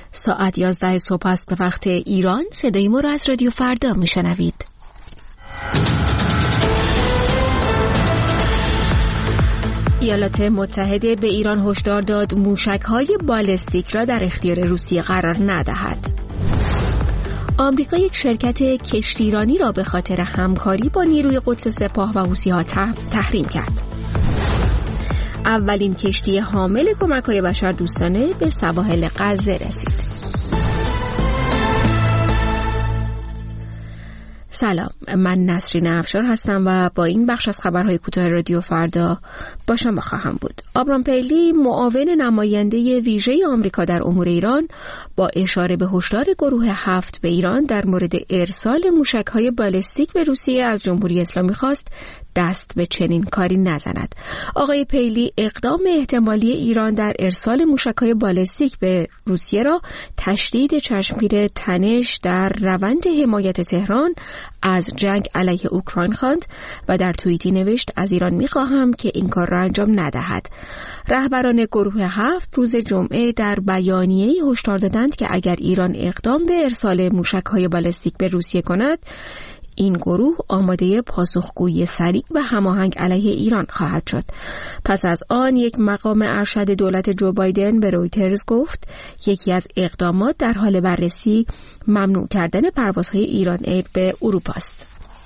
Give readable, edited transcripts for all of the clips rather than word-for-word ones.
ساعت 11 صبح است به وقت ایران. صدای ما را از رادیو فردا میشنوید. ایالات متحده به ایران هشدار داد موشک‌های بالستیک را در اختیار روسیه قرار ندهد. آمریکا یک شرکت کشتیرانی را به خاطر همکاری با نیروی قدس سپاه و حوثی‌ها تحریم کرد. اولین کشتی حامل کمک‌های بشردوستانه به سواحل غزه رسید. سلام، من نسرین افشار هستم و با این بخش از خبرهای کوتاه رادیو فردا با شما خواهم بود. آبرام پیلی، معاون نماینده ویژه آمریکا در امور ایران، با اشاره به هشدار گروه 7 به ایران در مورد ارسال موشک‌های بالستیک به روسیه از جمهوری اسلامی خواست دست به چنین کاری نزند. آقای پیلی اقدام احتمالی ایران در ارسال موشک‌های بالستیک به روسیه را تشدید چشمگیر تنش در روند حمایت تهران از جنگ علیه اوکراین خواند و در توییتی نوشت از ایران می‌خواهم که این کار را انجام ندهد. رهبران گروه 7 روز جمعه در بیانیه‌ای هشدار دادند که اگر ایران اقدام به ارسال موشک‌های بالستیک به روسیه کند، این گروه آماده پاسخگویی سریع و هماهنگ علیه ایران خواهد شد. پس از آن یک مقام ارشد دولت جو بایدن به رویترز گفت یکی از اقدامات در حال بررسی ممنوع کردن پروازهای ایران ایر به اروپا است.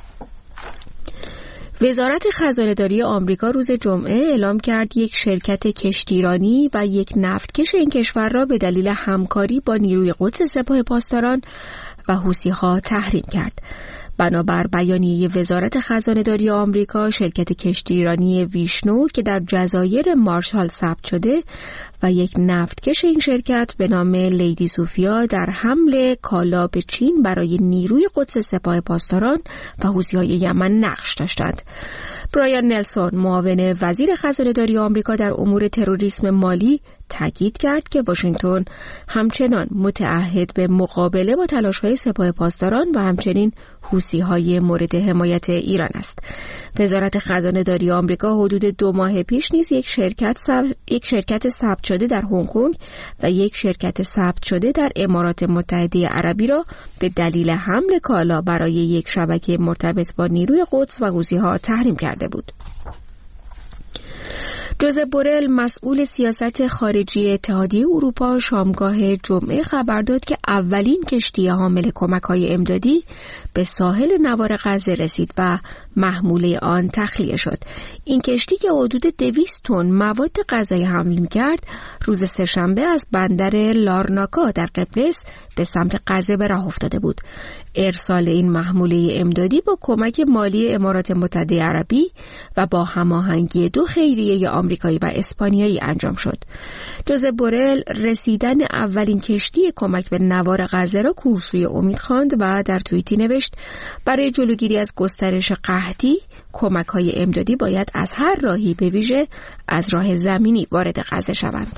وزارت خزانه‌داری آمریکا روز جمعه اعلام کرد یک شرکت کشتیرانی و یک نفتکش این کشور را به دلیل همکاری با نیروی قدس سپاه پاسداران و حوثی‌ها تحریم کرد. بنابر بیانیه وزارت خزانه‌داری آمریکا، شرکت کشتیرانی ویشنو که در جزایر مارشال ثبت شده و یک نفتکش این شرکت به نام لیدی سوفیا در حمل کالا به چین برای نیروی قدس سپاه پاسداران و حوثی‌های یمن نقش داشتند. برایان نلسون، معاون وزیر خزانه‌داری آمریکا در امور تروریسم مالی، تاکید کرد که واشنگتن همچنان متعهد به مقابله با تلاش‌های سپاه پاسداران و همچنین حوثی‌های مورد حمایت ایران است. وزارت خزانه‌داری آمریکا حدود 2 ماه پیش نیز یک شرکت ثبت شده در هنگ کنگ و یک شرکت ثبت شده در امارات متحده عربی را به دلیل حمل کالا برای یک شبکه مرتبط با نیروی قدس و حوثی‌ها تحریم کرده بود. جوزپ بورل، مسئول سیاست خارجی اتحادیه اروپا، شامگاه جمعه خبر داد که اولین کشتی حامل کمک‌های امدادی به ساحل نوار غزه رسید و محموله آن تخلیه شد. این کشتی که حدود 200 تن مواد غذایی حمل می‌کرد، روز سه‌شنبه از بندر لارناکا در قبرس به سمت غزه به راه افتاده بود. ارسال این محموله امدادی با کمک مالی امارات متحده عربی و با هماهنگی 2 خیریه آمریکایی و اسپانیایی انجام شد. جوزپ بورل رسیدن اولین کشتی کمک به نوار غزه را کورسوی امید خواند و در توییتی نوشت برای جلوگیری از گسترش قحطی، کمک‌های امدادی باید از هر راهی به ویژه از راه زمینی وارد غزه شوند.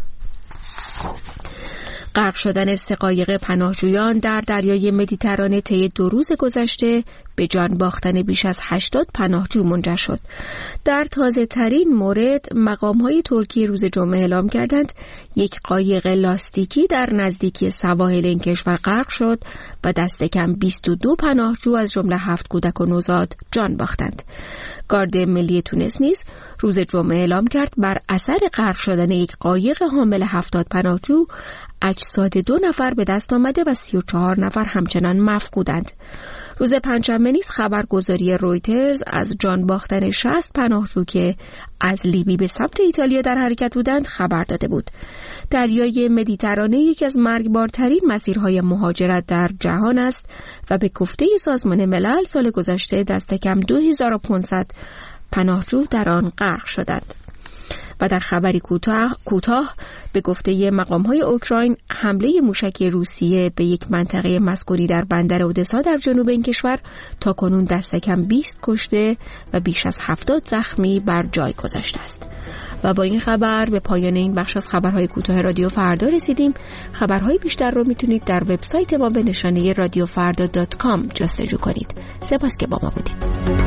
غرق شدن 3 قایق پناهجویان در دریای مدیترانه طی 2 روز گذشته به جان باختن بیش از 80 پناهجو منجر شد. در تازه ترین مورد مقام‌های ترکیه روز جمعه اعلام کردند یک قایق لاستیکی در نزدیکی سواحل این کشور غرق شد و دست کم 22 پناهجو از جمله 7 کودک و نوزاد جان باختند. گارد ملی تونس نیز روز جمعه اعلام کرد بر اثر غرق شدن یک قایق حامل 70 پناهجو اجساد 2 نفر به دست آمده و 34 نفر همچنان مفقودند. روز پنجشنبه نیز خبرگزاری رویترز از جان باختن 60 پناهجو که از لیبی به سمت ایتالیا در حرکت بودند خبر داده بود. دریای مدیترانه یکی از مرگبارترین مسیرهای مهاجرت در جهان است و به گفته سازمان ملل سال گذشته دست کم 2500 پناهجو در آن غرق شدند. و در خبری کوتاه به گفته مقام‌های اوکراین، حمله موشکی روسیه به یک منطقه مسکونی در بندر اودسا در جنوب این کشور تاکنون دست کم 20 کشته و بیش از 70 زخمی بر جای گذاشته است. و با این خبر به پایان این بخش از خبرهای کوتاه رادیو فردا رسیدیم. خبرهای بیشتر رو میتونید در وبسایت ما به نشانه radiofrda.com جستجو کنید. سپاس که با ما بودید.